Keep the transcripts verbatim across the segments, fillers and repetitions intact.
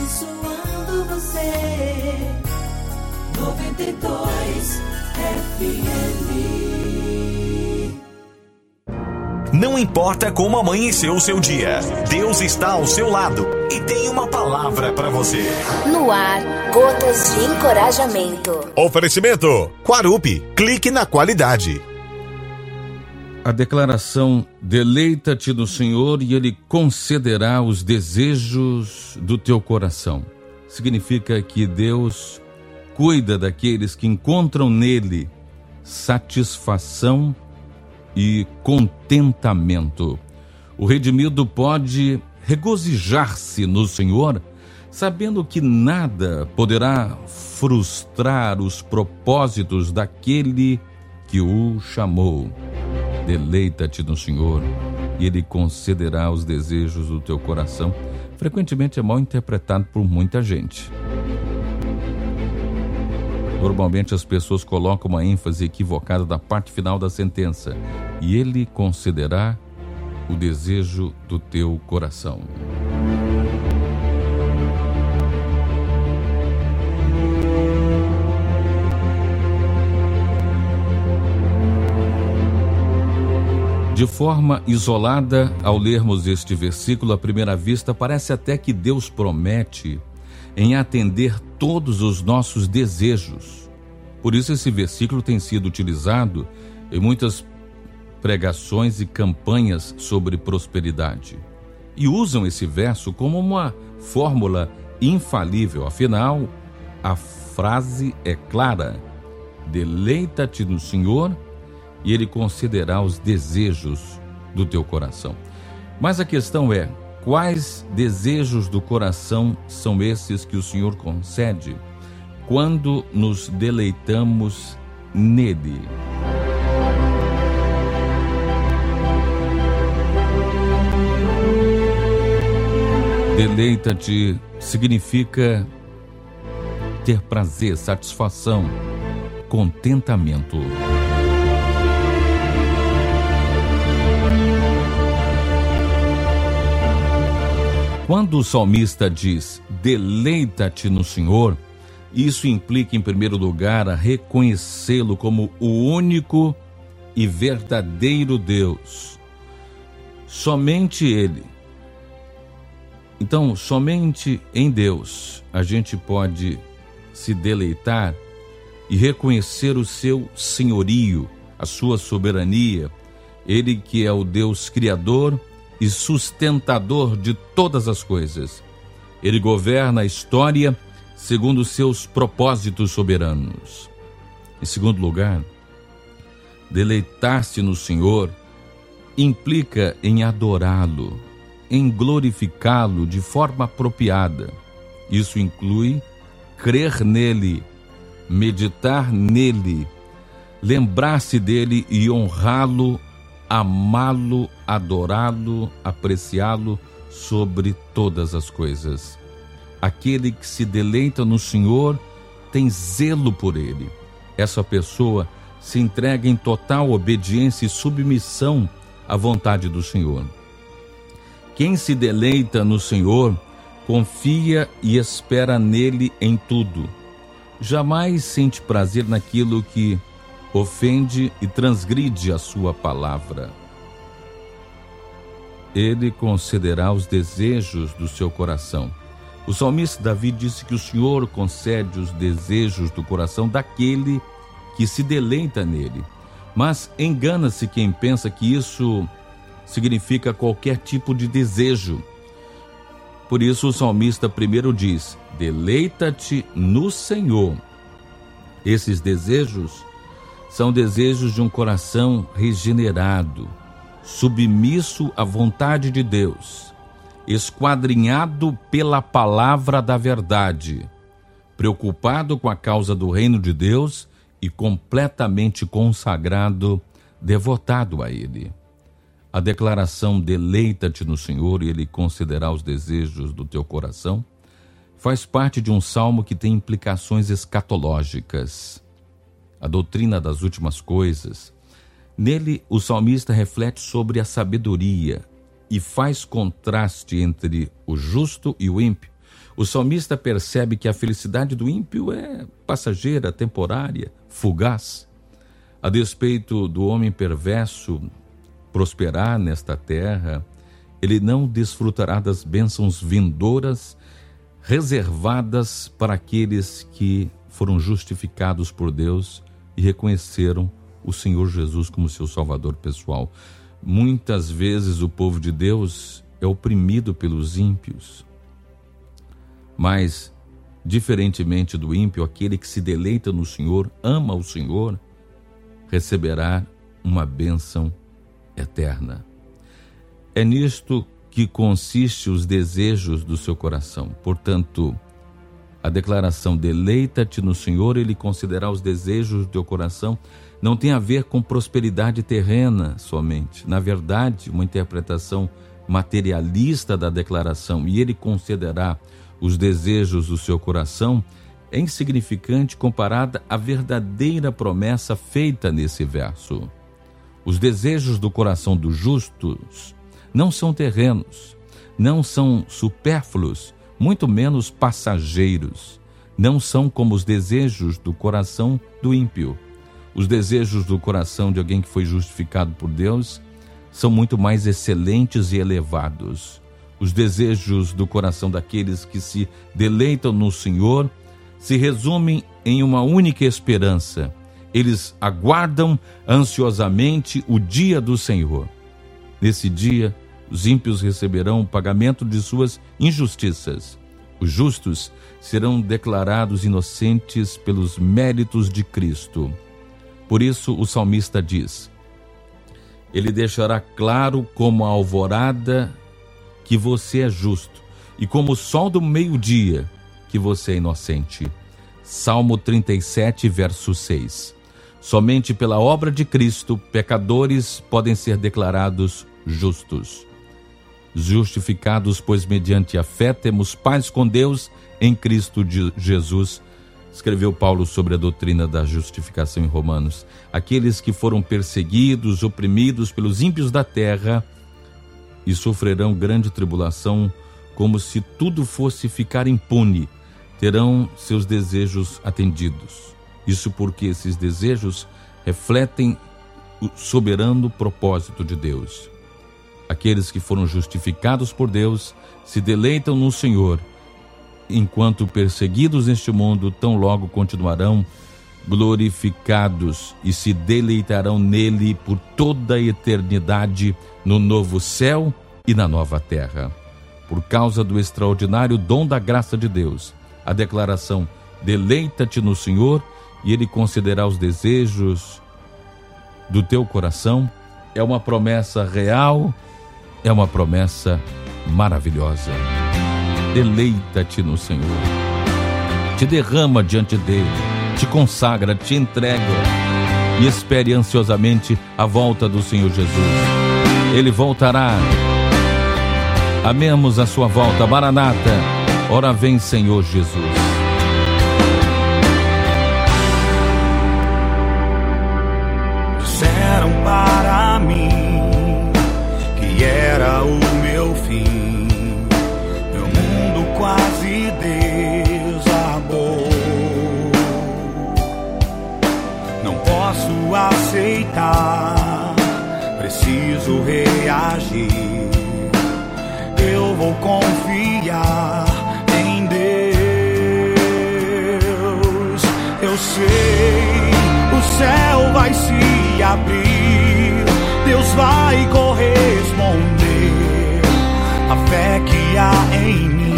abençoando você. noventa e dois F M. Não importa como amanheceu o seu dia, Deus está ao seu lado e tem uma palavra para você. No ar, gotas de encorajamento. Oferecimento Quarup, clique na qualidade. A declaração: deleita-te no Senhor e Ele concederá os desejos do teu coração. Significa que Deus cuida daqueles que encontram nele satisfação e contentamento. O redimido pode regozijar-se no Senhor, sabendo que nada poderá frustrar os propósitos daquele que o chamou. Deleita-te no Senhor e Ele concederá os desejos do teu coração. Frequentemente é mal interpretado por muita gente. Normalmente as pessoas colocam uma ênfase equivocada da parte final da sentença. E Ele concederá o desejo do teu coração. De forma isolada, ao lermos este versículo, à primeira vista, parece até que Deus promete em atender todos os nossos desejos. Por isso esse versículo tem sido utilizado em muitas pregações e campanhas sobre prosperidade. E usam esse verso como uma fórmula infalível. Afinal, a frase é clara: deleita-te no Senhor e Ele concederá os desejos do teu coração. Mas a questão é: quais desejos do coração são esses que o Senhor concede quando nos deleitamos nele? Deleita-te significa ter prazer, satisfação, contentamento. Quando o salmista diz deleita-te no Senhor, isso implica, em primeiro lugar, a reconhecê-lo como o único e verdadeiro Deus. Somente Ele. Então, somente em Deus a gente pode se deleitar e reconhecer o seu senhorio, a sua soberania. Ele que é o Deus criador e sustentador de todas as coisas. Ele governa a história segundo os seus propósitos soberanos. Em segundo lugar, deleitar-se no Senhor implica em adorá-lo, em glorificá-lo de forma apropriada. Isso inclui crer nele, meditar nele, lembrar-se dele e honrá-lo, amá-lo, adorá-lo, apreciá-lo sobre todas as coisas. Aquele que se deleita no Senhor tem zelo por ele. Essa pessoa se entrega em total obediência e submissão à vontade do Senhor. Quem se deleita no Senhor confia e espera nele em tudo. Jamais sente prazer naquilo que ofende e transgride a sua palavra. Ele concederá os desejos do seu coração. O salmista Davi disse que o Senhor concede os desejos do coração daquele que se deleita nele. Mas engana-se quem pensa que isso significa qualquer tipo de desejo. Por isso o salmista primeiro diz: deleita-te no Senhor. Esses desejos são desejos de um coração regenerado, submisso à vontade de Deus, esquadrinhado pela palavra da verdade, preocupado com a causa do reino de Deus e completamente consagrado, devotado a Ele. A declaração deleita-te no Senhor e Ele concederá os desejos do teu coração faz parte de um salmo que tem implicações escatológicas. A doutrina das últimas coisas. Nele, o salmista reflete sobre a sabedoria e faz contraste entre o justo e o ímpio. O salmista percebe que a felicidade do ímpio é passageira, temporária, fugaz. A despeito do homem perverso prosperar nesta terra, ele não desfrutará das bênçãos vindouras reservadas para aqueles que foram justificados por Deus e reconheceram o Senhor Jesus como seu Salvador pessoal. Muitas vezes o povo de Deus é oprimido pelos ímpios, mas, diferentemente do ímpio, aquele que se deleita no Senhor, ama o Senhor, receberá uma bênção eterna. É nisto que consiste os desejos do seu coração. Portanto, a declaração deleita-te no Senhor, ele considerar os desejos do teu coração, não tem a ver com prosperidade terrena somente. Na verdade, uma interpretação materialista da declaração, e ele concederá os desejos do seu coração, é insignificante comparada à verdadeira promessa feita nesse verso. Os desejos do coração dos justos não são terrenos, não são supérfluos, muito menos passageiros. Não são como os desejos do coração do ímpio. Os desejos do coração de alguém que foi justificado por Deus são muito mais excelentes e elevados. Os desejos do coração daqueles que se deleitam no Senhor se resumem em uma única esperança. Eles aguardam ansiosamente o dia do Senhor. Nesse dia, os ímpios receberão o pagamento de suas injustiças. Os justos serão declarados inocentes pelos méritos de Cristo. Por isso o salmista diz: ele deixará claro como a alvorada que você é justo, e como o sol do meio-dia que você é inocente. Salmo trinta e sete, verso seis. Somente pela obra de Cristo, pecadores podem ser declarados justos. Justificados, pois mediante a fé temos paz com Deus em Cristo de Jesus, escreveu Paulo sobre a doutrina da justificação em Romanos. Aqueles que foram perseguidos, oprimidos pelos ímpios da terra e sofrerão grande tribulação, como se tudo fosse ficar impune, terão seus desejos atendidos. Isso porque esses desejos refletem o soberano propósito de Deus. Aqueles que foram justificados por Deus se deleitam no Senhor, enquanto perseguidos neste mundo, tão logo continuarão glorificados e se deleitarão nele por toda a eternidade, no novo céu e na nova terra. Por causa do extraordinário dom da graça de Deus, a declaração deleita-te no Senhor e ele concederá os desejos do teu coração é uma promessa real, é uma promessa maravilhosa. Deleita-te no Senhor, te derrama diante dele, te consagra, te entrega e espere ansiosamente a volta do Senhor Jesus. Ele voltará. Amemos a sua volta. Maranata, ora vem, Senhor Jesus. Disseram para mim que era o meu fim, meu mundo quase desabou. Não posso aceitar, preciso reagir. Eu vou confiar em Deus. Eu sei, o céu vai se abrir, Deus vai corresponder à fé que há em mim.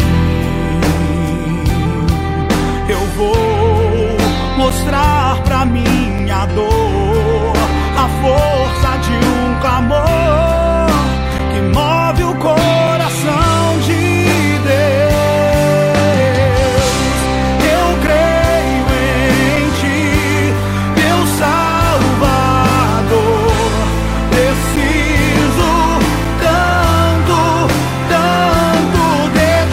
Eu vou mostrar pra minha dor a força de um clamor que move o coração de Deus. Eu creio em Ti, meu Salvador. Preciso tanto, tanto de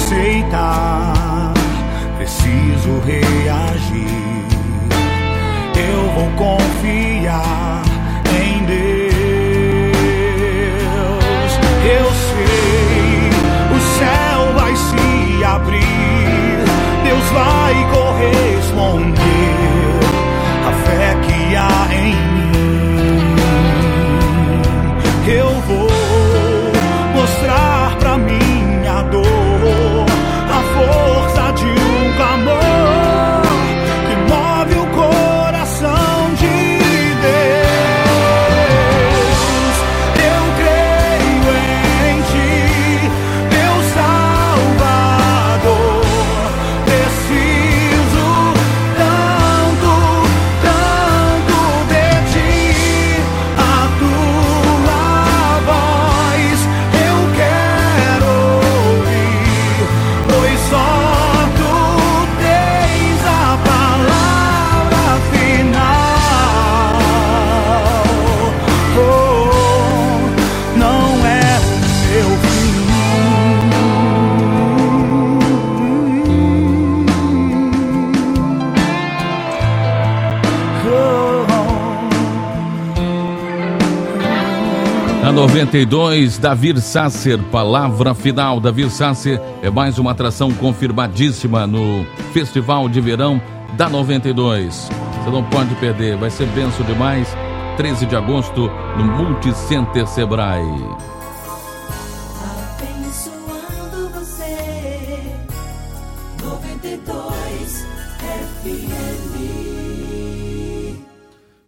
aceitar, preciso reagir. Eu vou confiar em Deus. Eu sei, o céu vai se abrir, Deus vai corresponder à fé que há em mim. Eu vou mostrar pra minha dor a força de um clamor que move o coração de Deus. Eu creio em Ti, meu Salvador. Preciso tanto, tanto de Ti. A Tua voz eu quero ouvir, pois só Tu tens a palavra final. Oh, não é o meu fim. Na noventa e dois, Davi Sasser, palavra final. Davi Sasser é mais uma atração confirmadíssima no Festival de Verão da noventa e dois. Você não pode perder, vai ser benção demais. treze de agosto, no Multicenter Sebrae. Abençoando você, noventa e dois F M.